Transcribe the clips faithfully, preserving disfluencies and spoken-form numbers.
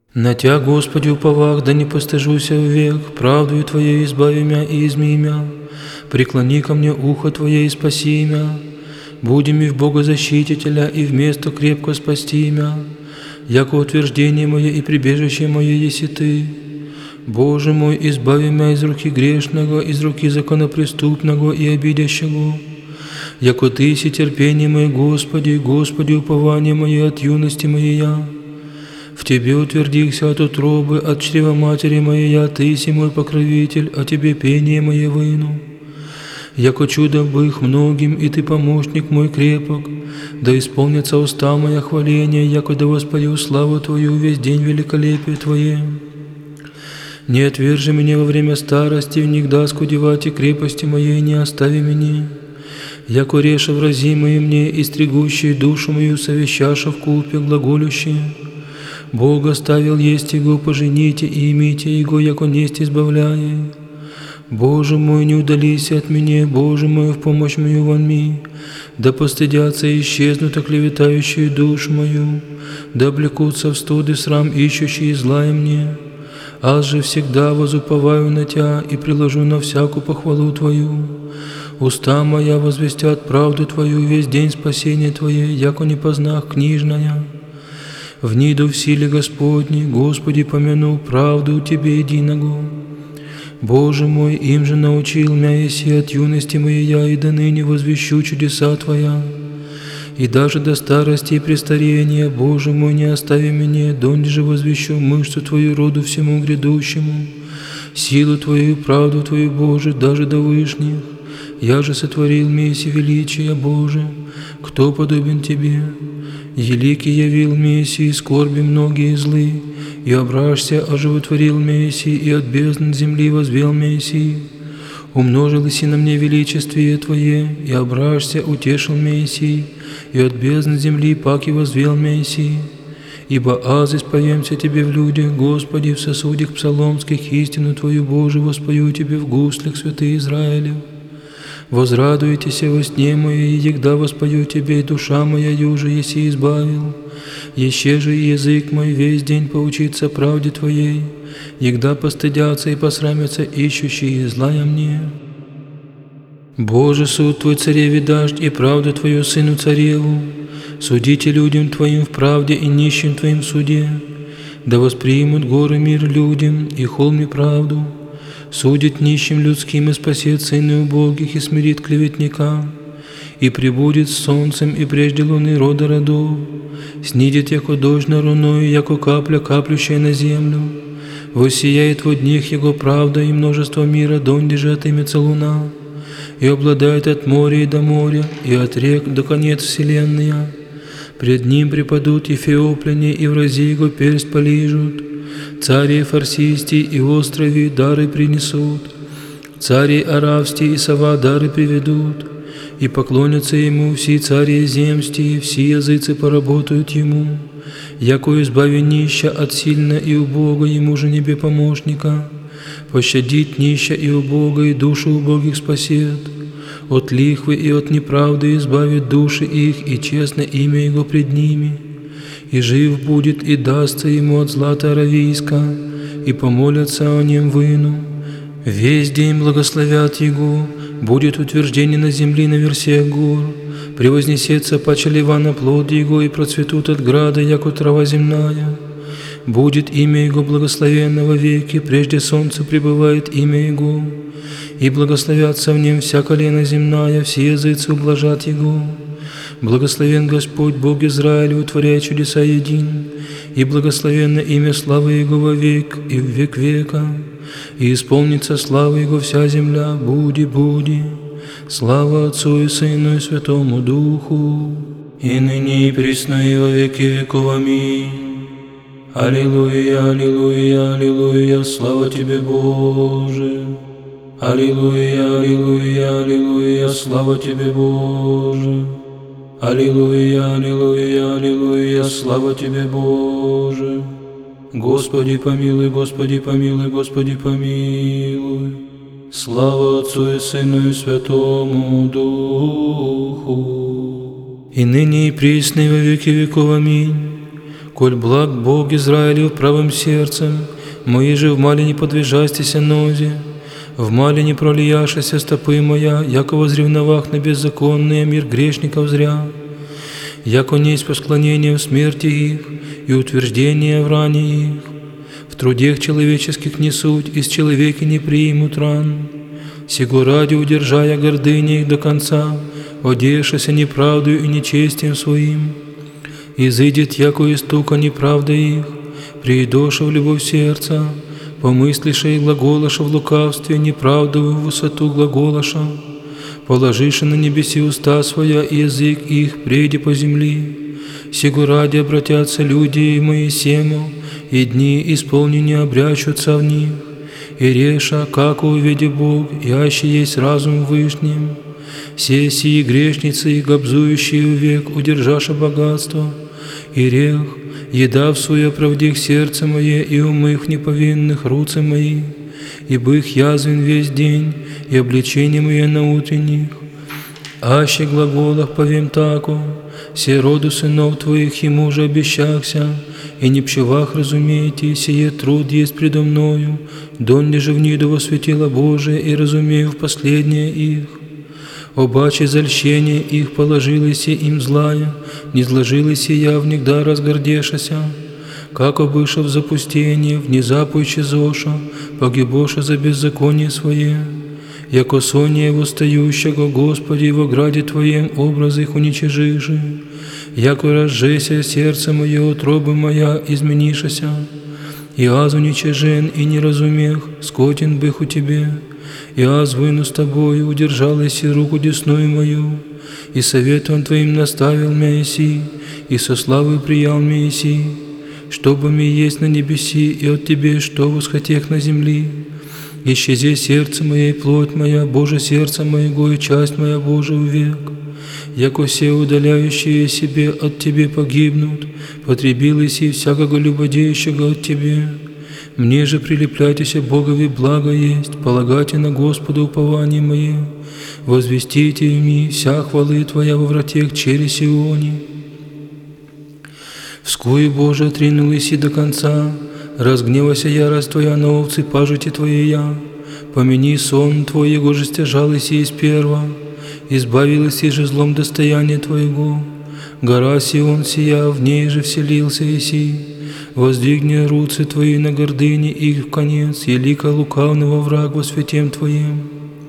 На Тя, Господи, уповах, да не постыжуся век, правдою Твоей избави мя и изми мя. Преклони ко мне ухо Твое и спаси мя. Буди ми в Бога защитителя и вместо крепко спасти мя. Яко утверждение мое и прибежище мое еси Ты. Боже мой, избави мя из руки грешного, из руки законопреступного и обидящего. Яко Ты си терпение мое, Господи, Господи, упование мое от юности моей я. В Тебе утвердихся от утробы, от чрева матери моей я, Ты си мой покровитель, о Тебе пение мое выну. Яко чудо бых многим, и Ты помощник мой крепок, да исполнится уста моя хваления, яко да воспою славу Твою весь день великолепие Твое. Не отвержи меня во время старости, никогда скудевать и крепости моей не остави меня. Яко реша вразимые мне, и стригущие душу мою, совещаша в купе глаголющие. Бог оставил есть Его, пожените и имите Его, яко несть избавляя. Боже мой, не удалися от меня, Боже мой, в помощь мою вонми. Да постыдятся и исчезнут оклеветающие душу мою, да облекутся в студ и срам ищущие злая мне. Аз же всегда возуповаю на Тя и приложу на всякую похвалу Твою. Уста моя возвестят правду Твою, весь день спасения Твое, яко не познах книжная. Вниду в силе Господней, Господи, помяну правду Тебе единого. Боже мой, им же научил мя еси от юности моей я, и до ныне возвещу чудеса Твоя. И даже до старости и престарения, Боже мой, не остави меня, донде же возвещу мышцу Твою роду всему грядущему, силу Твою, правду Твою, Боже, даже до вышних. Я же сотворил меси величия, Боже, кто подобен Тебе? Еликий явил меси, и скорби многие злы, и ображся оживотворил меси, и от бездн земли возвел меси. Умножилось и на мне величествие Твое, и ображся утешил меси, и от бездн земли паки возвел меси. Ибо аз исповемся Тебе в людях, Господи, в сосудях псаломских, истину Твою, Боже, воспою Тебе в гуслях святых Израилев. Возрадуйтесь во сне моей, и егда воспою Тебе, и душа моя юже еси избавил. Еще же язык мой весь день поучится правде Твоей, егда постыдятся и посрамятся ищущие злая мне. Боже, суд Твой цареве дашь, и правду Твою сыну цареву. Судите людям Твоим в правде и нищим Твоим в суде. Да воспримут горы мир людям, и холми правду. Судит нищим людским и спасет сыны убогих, и смирит клеветника, и прибудет с солнцем и прежде луны рода родов, снидет яко дождь на руною, яко капля, каплющая на землю. Воссияет в днях Его правда, и множество мира, донде же отымется луна, и обладает от моря и до моря, и от рек до конец вселенная. Пред Ним преподут ефиопляне, и врази Его персть полижут. Цари фарсисти и острови дары принесут, цари аравсти и сова дары приведут, и поклонятся Ему все цари земсти, все языцы поработают Ему, яко избави нища от сильно и убога, Ему же небе помощника, пощадит нища и убога, и душу убогих спасет, от лихвы и от неправды избавит души их, и честно имя Его пред ними. И жив будет, и дастся ему от злата аравийска, и помолятся о нем выну. Весь день благословят Его, будет утверждение на земли на версех гор, превознесется паче лева на плод Его, и процветут от града, яко трава земная. Будет имя Его благословенно во веки, прежде солнца пребывает имя Его, и благословятся в нем вся колено земная, все языцы ублажат Его. Благословен Господь, Бог Израиля, утворяя чудеса един, и благословенно имя славы Его во век и в век века, и исполнится слава Его вся земля, буди, буди, слава Отцу и Сыну и Святому Духу, и ныне и присно и во веки веков. Аминь. Аллилуйя, аллилуйя, аллилуйя, слава Тебе, Боже. Аллилуйя, аллилуйя, аллилуйя, слава Тебе, Боже. Аллилуйя, аллилуйя, аллилуйя, слава Тебе, Боже. Господи помилуй, Господи помилуй, Господи помилуй. Слава Отцу и Сыну и Святому Духу. И ныне и присно и во веки веков. Аминь. Коль благ Бог Израилев правым сердцем, мои же в мале не подвижастися нозе, в мале не пролияшася стопы моя, яко возревновах на беззаконный мир грешников зря, яко несть по склонению в смерти их и утверждение в ране их. В трудех человеческих не суть, из человека не примут ран. Сего ради, удержая гордыни их до конца, одеявшися неправдою и нечестием своим, изыдет, яко истука неправда их, приидоша в любовь сердца, помыслиша и глаголаша в лукавстве неправдовую высоту глаголаша, положиша на небеси уста своя и язык их преди по земли. Сего ради обратятся люди и мои сему, и дни исполнения обрящутся в них, и реша, как увиди Бог, яще есть разум вышним. Все сии грешницы и гобзующие век, удержаша богатство, и рех, еда в суе правдих сердце мое, и умых неповинных руцы мои, ибо их язвен весь день, и обличение мое на утренних. Аще глаголах повем таку, все роду сынов твоих ему же обещахся, и не пчевах разумейте, сие труд есть предо мною, донде же в ниду во светило Божие, и разумею в последнее их. Обаче зальщение их положилось им злая, не зложилось я внегда разгордешася, как обыша в запустение, внезапу исчезоша, погибоша за беззаконие свое. Яко сония восстающего, Господи, во граде Твоем образ их уничижиши, яко разжеся сердце мое, утробы моя изменишася, и аз уничижен и не разумех, скотен бых у Тебе, и аз выну с Тобою, удержалась и руку десную мою, и советом Твоим наставил меня иси, и со славой приял меня иси, чтобы ми есть на небеси, и от Тебе, что восхотех на земли. Исчези сердце мое и плоть моя, Боже, сердце моего и часть моя, Боже, увек. Яко все удаляющие себе от Тебе погибнут, потребилось и всякого любодеющего от Тебе. Мне же прилепляйтеся Богови благо есть, полагайте на Господа упование мое, возвестите ми вся хвалы Твоя во вратех через Сионе. Вскую, Боже, отринулась и до конца, разгневайся ярость Твоя на овцы пажити Твоя, помяни сон Твой, его же стяжалась и из перва, избавилась и же злом достояния Твоего. Гора Сион сия, в ней же вселился Иси, воздвигни руцы Твои на гордыне их в конец, елика лукавного враг во святем Твоем.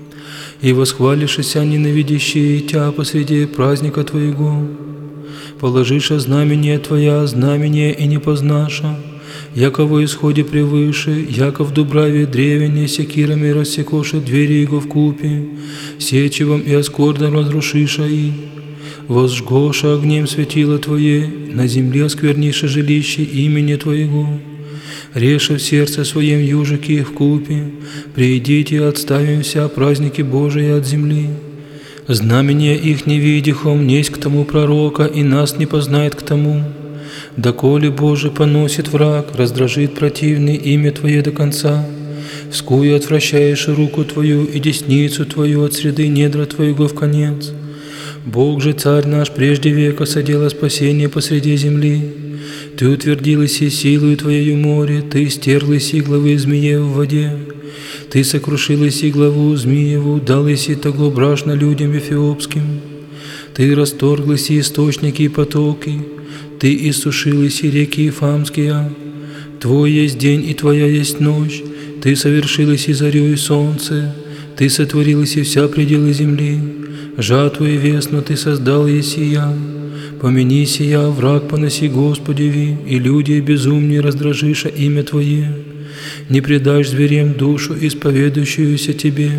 И восхвалишься ненавидящие Тя посреди праздника Твоего. Положиша знамение Твоя, знамение и не познаша, яко во исходе превыше, яко в дубраве древене секирами рассекоша двери его вкупе, сечевом и оскордом разрушиша и, возжгоша огнем светило Твое, на земле оскверниша жилище имени Твоего. Реша в сердце своем южики их вкупе, приидите, отставим вся праздники Божии от земли. Знамение их не видихом, несть к тому пророка, и нас не познает к тому. Доколе, Боже, поносит враг, раздражит противный имя Твое до конца. Вскую отвращаешь руку Твою и десницу Твою от среды недра Твоего в конец. Бог же, Царь наш, прежде века содела спасение посреди земли. Ты утвердилась и силою Твоею море, Ты стерлась и главы змеев в воде. Ты сокрушилась и главу змееву, далась и того брашно людям эфиопским. Ты расторглась и источники и потоки, Ты иссушилась и реки Ифамские. Твой есть день и Твоя есть ночь, Ты совершилась и зарю и солнце, Ты сотворилась и вся пределы земли. Жатву и весну Ты создал и сия. Помяни сия, враг поноси Господеви, и люди безумнее раздражиша имя Твое. Не предашь зверям душу, исповедующуюся Тебе.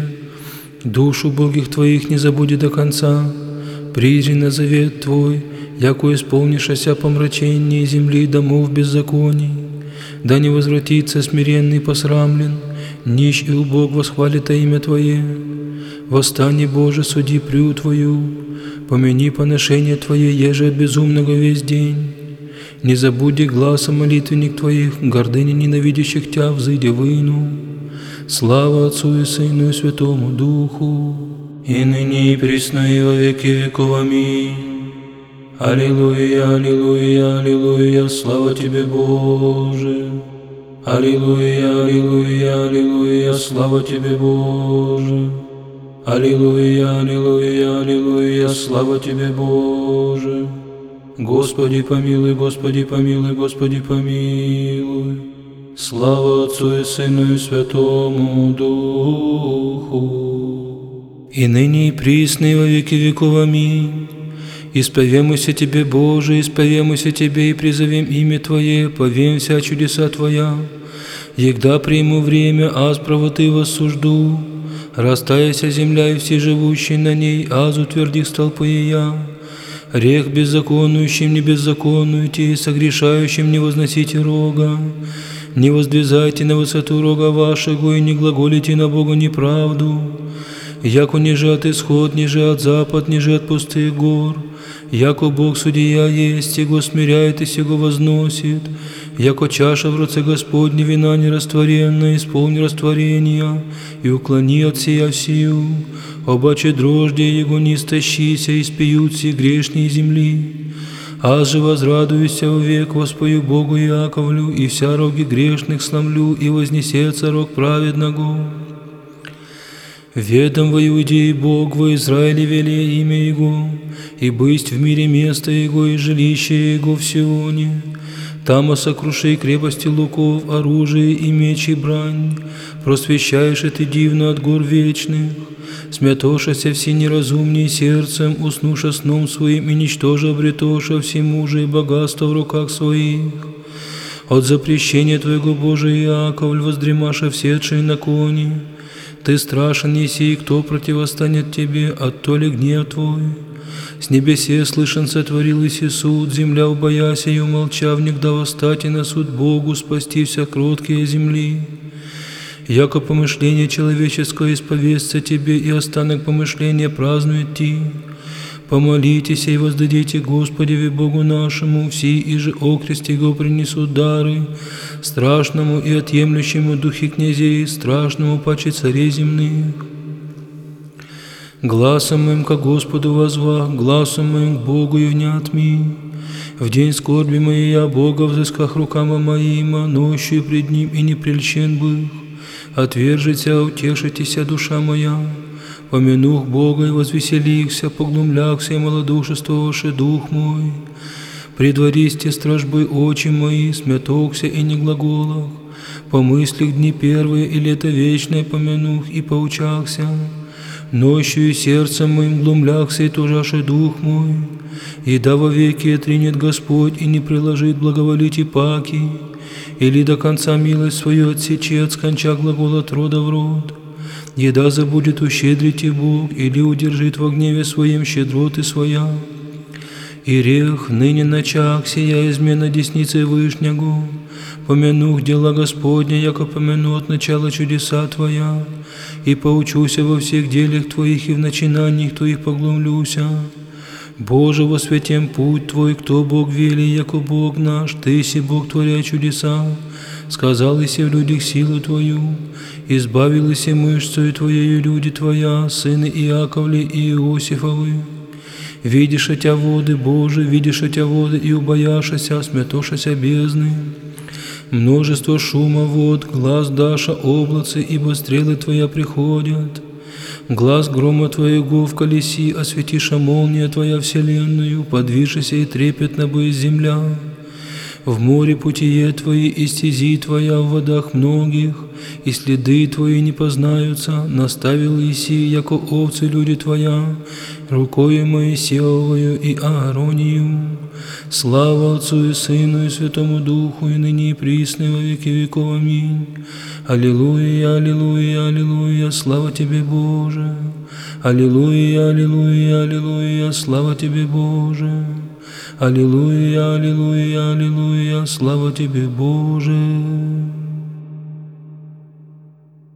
Душу Богих Твоих не забуди до конца. Призри на завет Твой, яко исполнишася помрачение земли домов беззаконий. Да не возвратится смиренный посрамлен, нищ и убог восхвалит имя Твое. Восстань, Боже, суди прю Твою, помяни поношение Твое, еже от безумного весь день. Не забуди гласа молитвенник Твоих, гордыни ненавидящих Тя взыди выну. Слава Отцу и Сыну и Святому Духу, и ныне и присно и во веки веков. Аминь. Аллилуйя, аллилуйя, аллилуйя, слава Тебе, Боже. Аллилуйя, аллилуйя, аллилуйя, слава Тебе, Боже. Аллилуйя, аллилуйя, аллилуйя, слава Тебе, Боже. Господи помилуй, Господи помилуй, Господи помилуй. Слава Отцу и Сыну и Святому Духу. И ныне и присно и во веки веков. Аминь. Исповемуйся Тебе, Боже, исповемуйся Тебе и призовем имя Твое, повем вся чудеса Твоя. Егда приму время, аз правоты воссужду, растаяся земля и все живущие на ней, аз утвердих столпы и я. Рех беззаконующим, не беззаконуйте, согрешающим не возносите рога. Не воздвизайте на высоту рога вашего и не глаголите на Бога неправду. Яко ниже от исход, ниже от запад, ниже от пустых гор. Яко Бог судья есть, Его смиряет и сего возносит. Яко чаша в руце Господне вина нерастворенная, исполни растворения, и уклони от сия всю. Обаче дрожде Его не истощися, и спьют все грешные земли. Аз же возрадуюся вовек, воспою Богу Яковлю, и вся роги грешных сломлю, и вознесется рог праведного. Ведом во Иудее Бог, во Израиле вели имя Его, и бысть в мире место Его и жилище Его в Сионе. Там осокруши крепости луков, оружие и меч и брань, просвещаешь ты дивно от гор вечных. Смятошася все неразумнее сердцем, уснуша сном своим и ничтоже обретоша всемужие и богатство в руках своих. От запрещения Твоего, Боже, Яковль, воздремаша всетшие на коне. Ты страшен еси, кто противостанет Тебе, оттоли гнев Твой. С небесе слышен сотворил иси суд, земля убояся и умолчав, негда восстать и на суд Богу, спасти вся кроткие земли. Яко помышление человеческое исповестся Тебе, и останок помышления празднует Ти. Помолитесь и воздадите Господеве Богу нашему, все и же окрест Его принесут дары, страшному и отъемлющему духи князей, страшному паче царей земных. Гласом моим ко Господу возвах, гласом моим к Богу и внят ми. В день скорби моей я Бога взысках рукама моима, нощью пред Ним и не прельщен был. Отвержися, утешитеся, душа моя. Помянух Бога и возвеселихся, поглумлякся и малодушествовавши дух мой. Предвористе стражбы очи мои, смятокся и не глаголах. По мыслях дни первые и лето вечное помянух и поучахся. Нощью и сердцем моим глумлякся и тужаши дух мой. И да вовеки отринет Господь и не приложит благоволить и паки, или до конца милость свою отсечет, сконча глагол от рода в род. Еда забудет ущедрить и Бог, или удержит во гневе своем щедроты своя. И рех ныне начах сия измена десницы Вышнего. Помянух дела Господня, яко помяну от начала чудеса Твоя, и поучуся во всех делах Твоих и в начинаниях Твоих поглумлюся. Боже, во святем путь Твой, кто Бог вели, яко Бог наш, Ты си Бог, творя чудеса. Сказал иси в людях силу Твою, избавил иси мышцею Твоею люди Твоя, сыны Иаковли и Иосифовы. Видишь отя воды, Боже, видишь отя воды, и убояшася, смятошася бездны. Множество шума вод, глаз даша облацы, ибо стрелы Твоя приходят. Глаз грома Твоего в колеси, осветиша молния Твоя вселенную, подвижися и трепетно будет земля. В море путие Твои и стези Твоя в водах многих, и следы Твои не познаются, наставил Иси, яко овцы люди Твоя, рукою Моисеевою и Ааронию. Слава Отцу и Сыну и Святому Духу, и ныне и присно во веки веков. Аминь. Аллилуйя, аллилуйя, аллилуйя, слава Тебе, Боже. Аллилуйя, аллилуйя, аллилуйя, слава Тебе, Боже. Аллилуйя, аллилуйя, аллилуйя, слава Тебе, Боже.